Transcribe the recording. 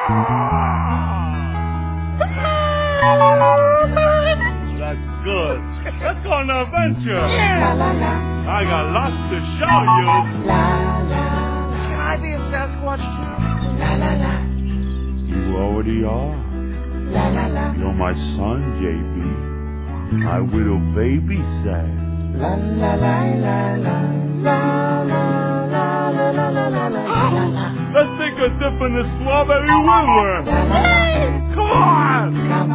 That's good. Let's go on an adventure. Yeah. La, la, la. I got lots to show you. La, la, la. Can I be a Sasquatch too? La, la, la. You already are. La, la, la. You're my son, JB. My little baby Sas. La, la, la, la, la. La, la, la, la, la, la, la, la, la. Let's take a dip in the Strawberry River. La, la, la. Come on! Come